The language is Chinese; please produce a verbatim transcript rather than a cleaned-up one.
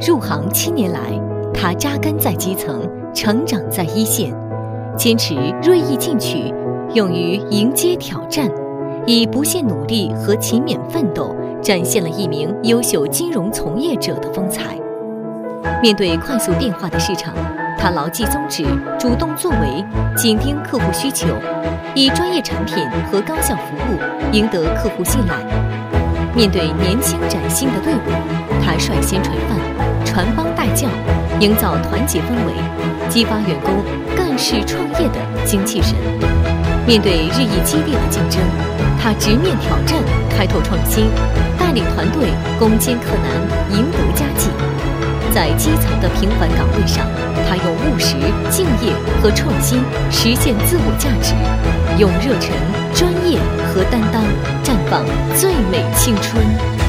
入行七年来，他扎根在基层，成长在一线，坚持锐意进取，勇于迎接挑战，以不懈努力和勤勉奋斗，展现了一名优秀金融从业者的风采。面对快速变化的市场，他牢记宗旨，主动作为，紧盯客户需求，以专业产品和高效服务赢得客户信赖。面对年轻崭新的队伍，他率先传范，传帮带教，营造团结氛围，激发员工干事创业的精气神。面对日益激烈的竞争，他直面挑战，开拓创新，带领团队攻坚克难，赢得佳绩。在基层的平凡岗位上，他用务实、敬业和创新实现自我价值，用热忱、专业和担当绽放最美青春。